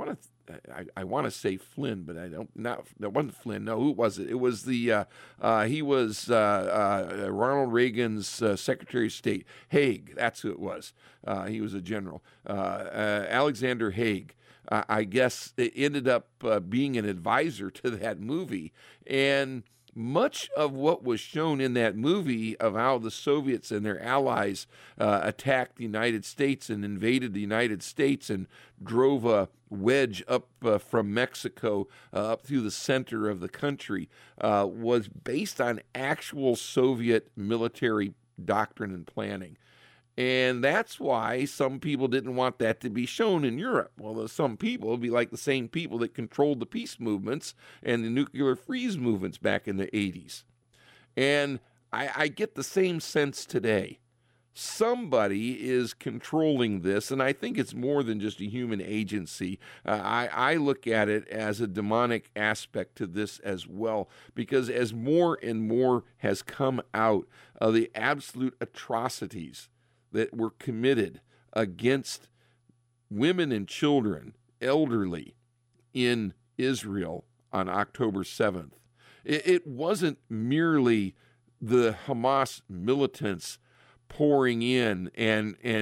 I want to say Flynn, but that wasn't Flynn. No, who was it? It was he was Ronald Reagan's Secretary of State, Haig. That's who it was. He was a general, Alexander Haig. I guess it ended up being an advisor to that movie. And much of what was shown in that movie of how the Soviets and their allies attacked the United States and invaded the United States and drove a wedge up from Mexico up through the center of the country was based on actual Soviet military doctrine and planning. And that's why some people didn't want that to be shown in Europe. Well, some people would be like the same people that controlled the peace movements and the nuclear freeze movements back in the 80s. And I get the same sense today. Somebody is controlling this, and I think it's more than just a human agency. I look at it as a demonic aspect to this as well, because as more and more has come out of the absolute atrocities that were committed against women and children, elderly, in Israel on October 7th. It wasn't merely the Hamas militants pouring in and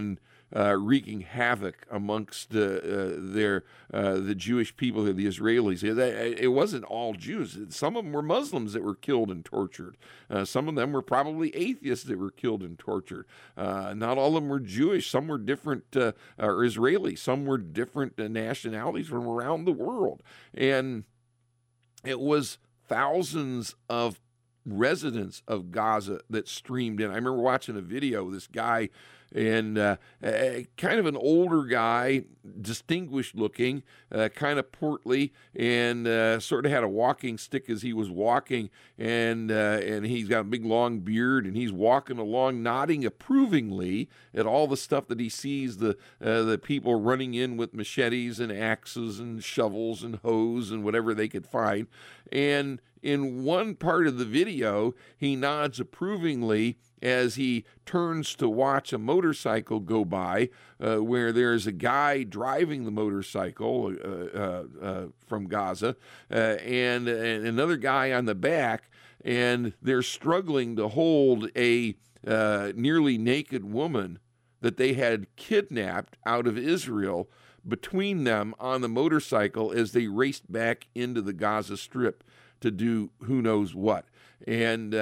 wreaking havoc amongst the Jewish people, the Israelis. It wasn't all Jews. Some of them were Muslims that were killed and tortured. Some of them were probably atheists that were killed and tortured. Not all of them were Jewish. Some were different, or Israeli. Some were different nationalities from around the world. And it was thousands of residents of Gaza that streamed in. I remember watching a video of this guy, and kind of an older guy, distinguished looking, kind of portly, and sort of had a walking stick as he was walking, and he's got a big long beard, and he's walking along, nodding approvingly at all the stuff that he sees, the people running in with machetes and axes and shovels and hoes and whatever they could find. And in one part of the video, he nods approvingly as he turns to watch a motorcycle go by, where there's a guy driving the motorcycle from Gaza, and another guy on the back, and they're struggling to hold a nearly naked woman that they had kidnapped out of Israel between them on the motorcycle as they raced back into the Gaza Strip to do who knows what. And,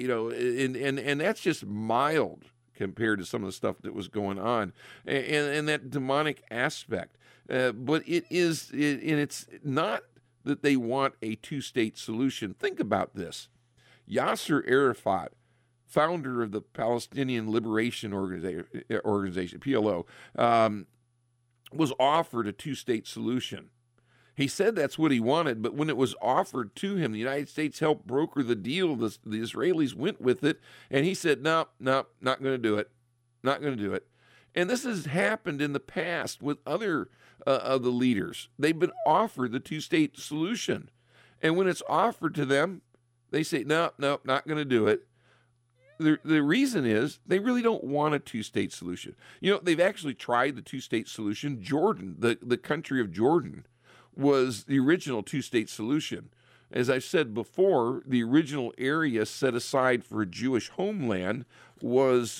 and that's just mild compared to some of the stuff that was going on and that demonic aspect. But it's not that they want a two-state solution. Think about this. Yasser Arafat, founder of the Palestinian Liberation Organization, PLO, was offered a two-state solution. He said that's what he wanted, but when it was offered to him, the United States helped broker the deal. The Israelis went with it, and he said, no, not going to do it. Not going to do it. And this has happened in the past with other of the leaders. They've been offered the two-state solution. And when it's offered to them, they say, no, not going to do it. The reason is they really don't want a two-state solution. You know, they've actually tried the two-state solution. Jordan, the country of Jordan, was the original two-state solution. As I've said before, the original area set aside for a Jewish homeland was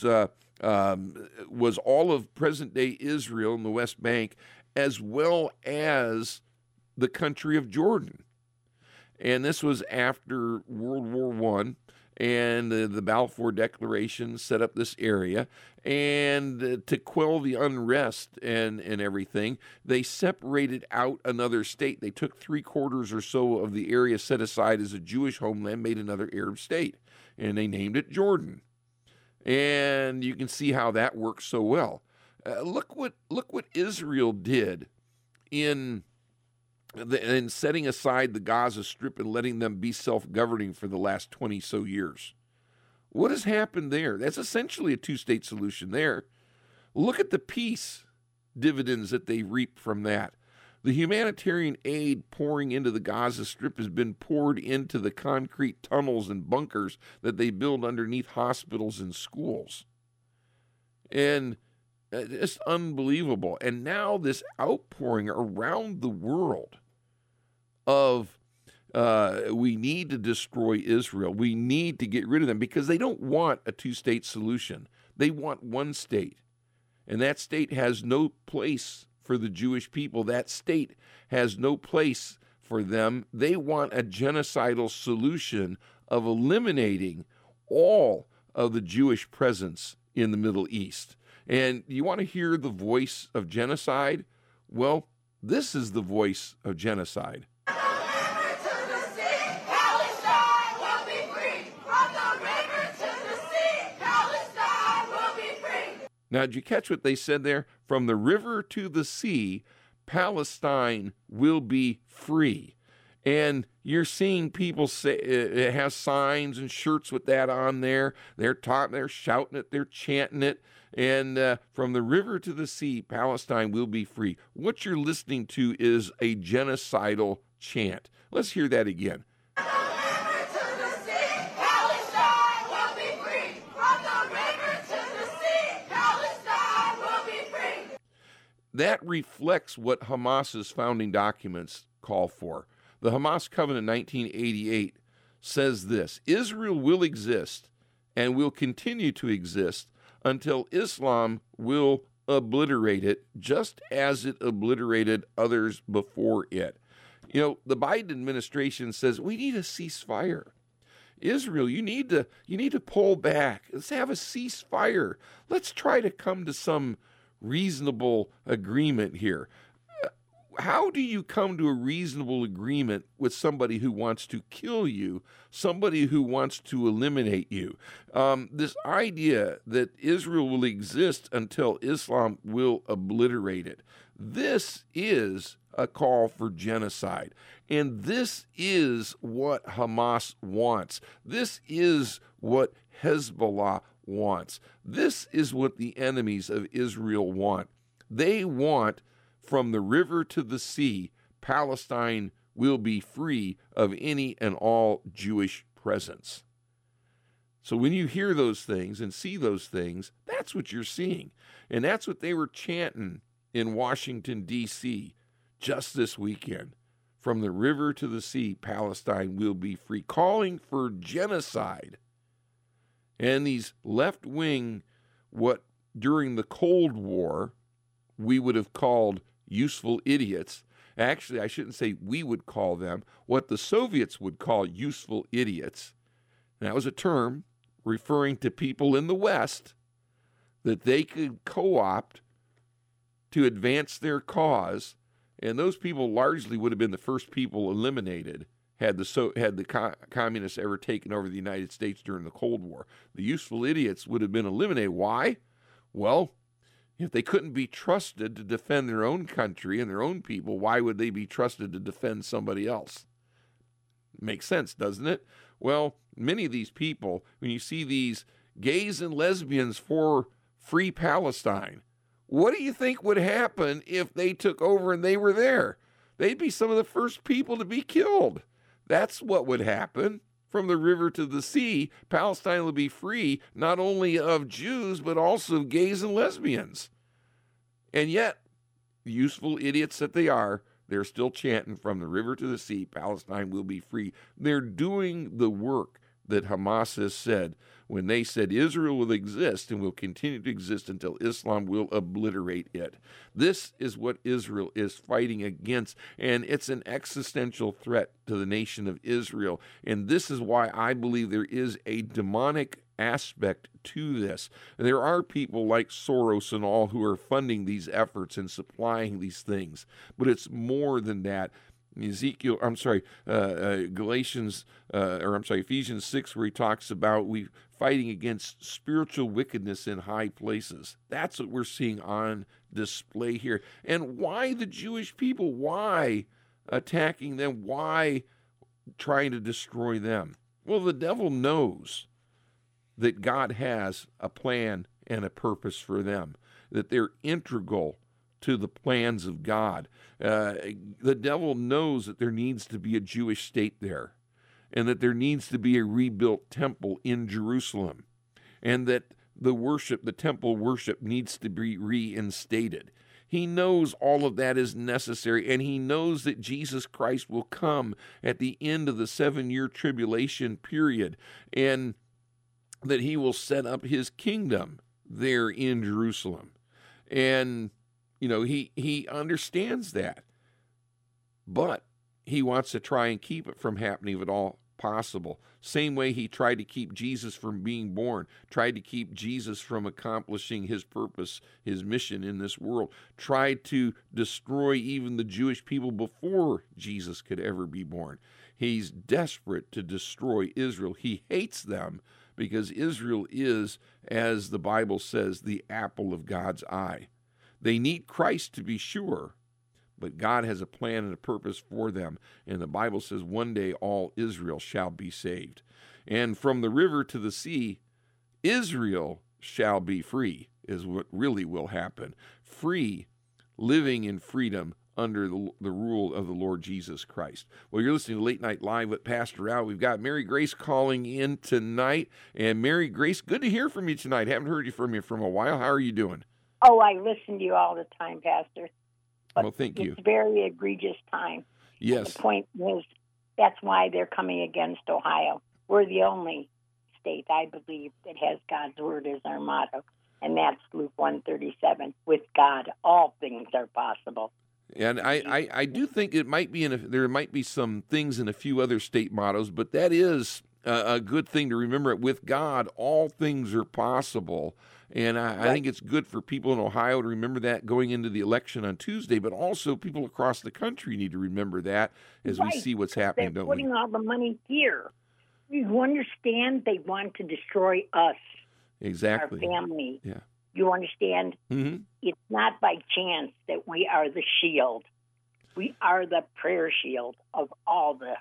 all of present-day Israel and the West Bank, as well as the country of Jordan. And this was after World War I, and the Balfour Declaration set up this area. And to quell the unrest and everything, they separated out another state. They took 3/4 or so of the area set aside as a Jewish homeland, made another Arab state, and they named it Jordan. And you can see how that works so well. Look what Israel did in setting aside the Gaza Strip and letting them be self-governing for the last 20 so years. What has happened there? That's essentially a two-state solution there. Look at the peace dividends that they reap from that. The humanitarian aid pouring into the Gaza Strip has been poured into the concrete tunnels and bunkers that they build underneath hospitals and schools. And it's unbelievable. And now this outpouring around the world of we need to destroy Israel. We need to get rid of them because they don't want a two-state solution. They want one state. And that state has no place for the Jewish people. That state has no place for them. They want a genocidal solution of eliminating all of the Jewish presence in the Middle East. And you want to hear the voice of genocide? Well, this is the voice of genocide. Now, did you catch what they said there? From the river to the sea, Palestine will be free. And you're seeing people say it has signs and shirts with that on there. They're shouting it, they're chanting it. And from the river to the sea, Palestine will be free. What you're listening to is a genocidal chant. Let's hear that again. That reflects what Hamas's founding documents call for. The Hamas Covenant 1988 says this: Israel will exist and will continue to exist until Islam will obliterate it just as it obliterated others before it. You know, the Biden administration says we need a ceasefire. Israel, you need to pull back. Let's have a ceasefire. Let's try to come to some reasonable agreement here. How do you come to a reasonable agreement with somebody who wants to kill you, somebody who wants to eliminate you? This idea that Israel will exist until Islam will obliterate it. This is a call for genocide. And this is what Hamas wants. This is what Hezbollah wants. This is what the enemies of Israel want. They want, from the river to the sea, Palestine will be free of any and all Jewish presence. So when you hear those things and see those things, that's what you're seeing. And that's what they were chanting in Washington, D.C. just this weekend. From the river to the sea, Palestine will be free, calling for genocide. And these left-wing, what during the Cold War we would have called useful idiots. Actually, I shouldn't say we would call them, what the Soviets would call useful idiots. And that was a term referring to people in the West that they could co-opt to advance their cause. And those people largely would have been the first people eliminated had the communists ever taken over the United States during the Cold War. The useful idiots would have been eliminated. Why? Well, if they couldn't be trusted to defend their own country and their own people, why would they be trusted to defend somebody else? Makes sense, doesn't it? Well, many of these people, when you see these gays and lesbians for free Palestine, what do you think would happen if they took over and they were there? They'd be some of the first people to be killed. That's what would happen. From the river to the sea, Palestine will be free, not only of Jews, but also of gays and lesbians. And yet, useful idiots that they are, they're still chanting from the river to the sea, Palestine will be free. They're doing the work that Hamas has said when they said Israel will exist and will continue to exist until Islam will obliterate it. This is what Israel is fighting against, and it's an existential threat to the nation of Israel. And this is why I believe there is a demonic aspect to this. There are people like Soros and all who are funding these efforts and supplying these things, but it's more than that. Ephesians 6, where he talks about we fighting against spiritual wickedness in high places. That's what we're seeing on display here. And why the Jewish people? Why attacking them? Why trying to destroy them? Well, the devil knows that God has a plan and a purpose for them, that they're integral to the plans of God. The devil knows that there needs to be a Jewish state there, and that there needs to be a rebuilt temple in Jerusalem, and that the temple worship needs to be reinstated. He knows all of that is necessary, and he knows that Jesus Christ will come at the end of the 7-year tribulation period, and that he will set up his kingdom there in Jerusalem. And he understands that, but he wants to try and keep it from happening if at all possible. Same way he tried to keep Jesus from being born, tried to keep Jesus from accomplishing his purpose, his mission in this world, tried to destroy even the Jewish people before Jesus could ever be born. He's desperate to destroy Israel. He hates them because Israel is, as the Bible says, the apple of God's eye. They need Christ to be sure, but God has a plan and a purpose for them. And the Bible says one day all Israel shall be saved. And from the river to the sea, Israel shall be free, is what really will happen. Free, living in freedom under the rule of the Lord Jesus Christ. Well, you're listening to Late Night Live with Pastor Al. We've got Mary Grace calling in tonight. And Mary Grace, good to hear from you tonight. Haven't heard from you from a while. How are you doing? Oh, I listen to you all the time, Pastor. But well, thank you. It's very egregious time. Yes. And the point is, that's why they're coming against Ohio. We're the only state, I believe, that has God's word as our motto. And that's Luke 1:37. With God, all things are possible. And I do think it might be there might be some things in a few other state mottos, but that is a good thing to remember. With God, all things are possible. And I think it's good for people in Ohio to remember that going into the election on Tuesday, but also people across the country need to remember that as we see what's happening, They're don't we? putting all the money here. You understand they want to destroy us, Exactly. our family. Yeah. You understand? Mm-hmm. It's not by chance that we are the shield. We are the prayer shield of all the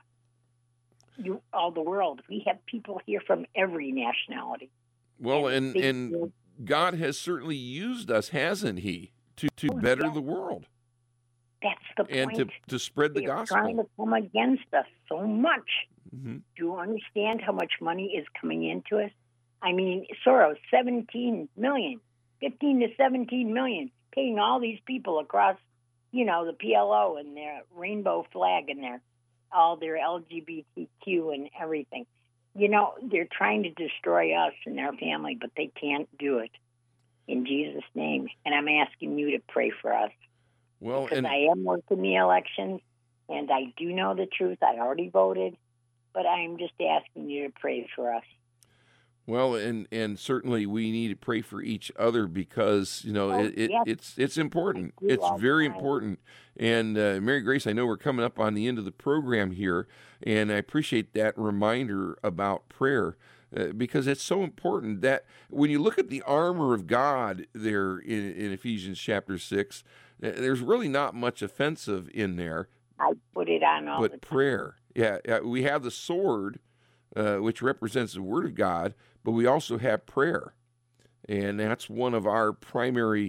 world. We have people here from every nationality. Well, and God has certainly used us, hasn't He, to better the world That's the point. and to spread the They're gospel. trying to come against us so much. Mm-hmm. Do you understand how much money is coming into us? I mean, Soros, 17 million, 15 to 17 million, paying all these people across, the PLO and their rainbow flag and all their LGBTQ and everything. They're trying to destroy us and our family, but they can't do it. In Jesus' name. And I'm asking you to pray for us. Well, because and I am working the elections, and I do know the truth. I already voted, but I'm just asking you to pray for us. Well, and certainly we need to pray for each other because Yes. it's important. I do It's all the very time. important. And Mary Grace, I know we're coming up on the end of the program here, and I appreciate that reminder about prayer because it's so important that when you look at the armor of God there in Ephesians chapter 6, there's really not much offensive in there. I put it on all the But time. prayer, we have the sword, which represents the Word of God, but we also have prayer, and that's one of our primary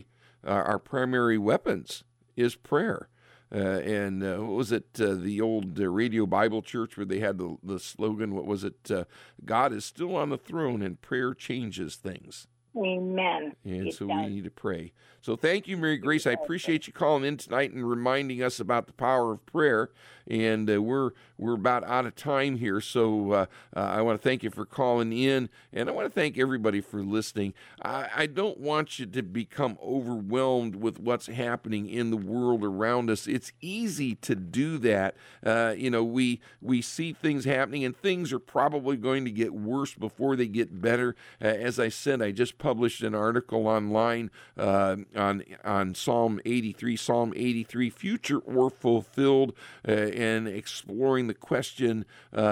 weapons is prayer. And what was it? The old Radio Bible Church where they had the slogan. What was it? God is still on the throne, and prayer changes things. Amen. And It so does. we need to pray. So thank you, Mary Grace. I appreciate you calling in tonight and reminding us about the power of prayer. And we're about out of time here, so I want to thank you for calling in, and I want to thank everybody for listening. I don't want you to become overwhelmed with what's happening in the world around us. It's easy to do that. We see things happening, and things are probably going to get worse before they get better. As I said, I just published an article online on Psalm 83, future or fulfilled, and exploring the question,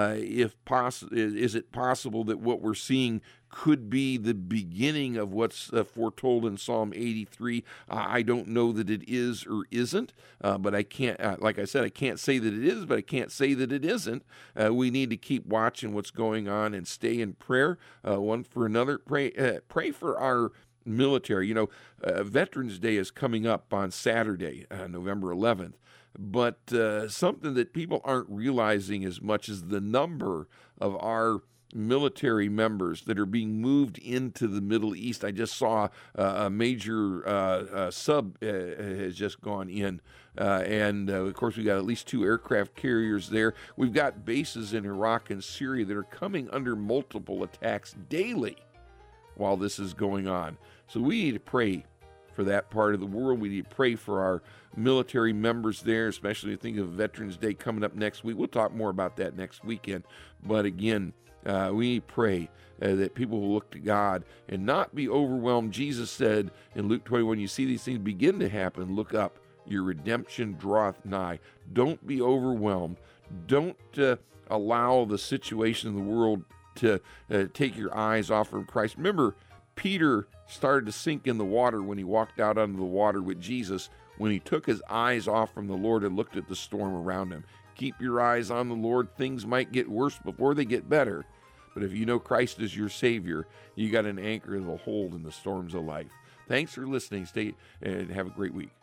is it possible that what we're seeing could be the beginning of what's foretold in Psalm 83. I don't know that it is or isn't, but I can't, like I said, I can't say that it is, but I can't say that it isn't. We need to keep watching what's going on and stay in prayer one for another. Pray for our military. Veterans Day is coming up on Saturday, November 11th. But something that people aren't realizing as much as the number of our military members that are being moved into the Middle East. I just saw a major sub has just gone in. And of course, we got at least 2 aircraft carriers there. We've got bases in Iraq and Syria that are coming under multiple attacks daily while this is going on. So we need to pray for that part of the world. We need to pray for our military members there, especially think of Veterans Day coming up next week. We'll talk more about that next weekend. But again, we need to pray that people will look to God and not be overwhelmed. Jesus said in Luke 21, you see these things begin to happen, look up. Your redemption draweth nigh. Don't be overwhelmed. Don't allow the situation in the world to take your eyes off from Christ. Remember, Peter started to sink in the water when he walked out under the water with Jesus, when he took his eyes off from the Lord and looked at the storm around him. Keep your eyes on the Lord. Things might get worse before they get better. But if you know Christ is your Savior, you got an anchor that'll hold in the storms of life. Thanks for listening. Stay and have a great week.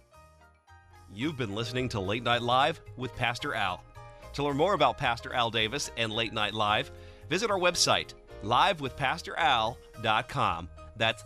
You've been listening to Late Night Live with Pastor Al. To learn more about Pastor Al Davis and Late Night Live, visit our website, livewithpastoral.com. That's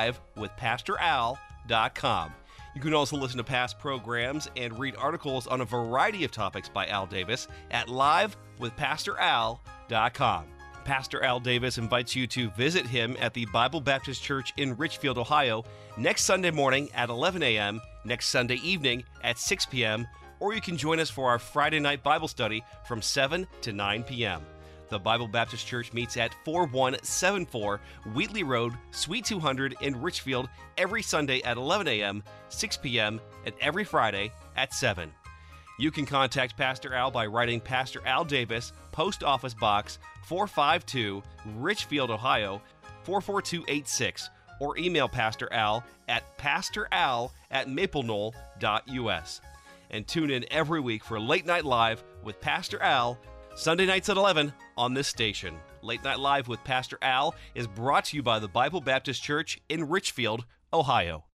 livewithpastoral.com. You can also listen to past programs and read articles on a variety of topics by Al Davis at livewithpastoral.com. Pastor Al Davis invites you to visit him at the Bible Baptist Church in Richfield, Ohio, next Sunday morning at 11 a.m., next Sunday evening at 6 p.m., or you can join us for our Friday night Bible study from 7 to 9 p.m. The Bible Baptist Church meets at 4174 Wheatley Road, Suite 200 in Richfield every Sunday at 11 a.m., 6 p.m., and every Friday at 7. You can contact Pastor Al by writing Pastor Al Davis, Post Office Box 452, Richfield, Ohio 44286, or email Pastor Al at pastoral@mapleknoll.us. And tune in every week for Late Night Live with Pastor Al, Sunday nights at 11 on this station. Late Night Live with Pastor Al is brought to you by the Bible Baptist Church in Richfield, Ohio.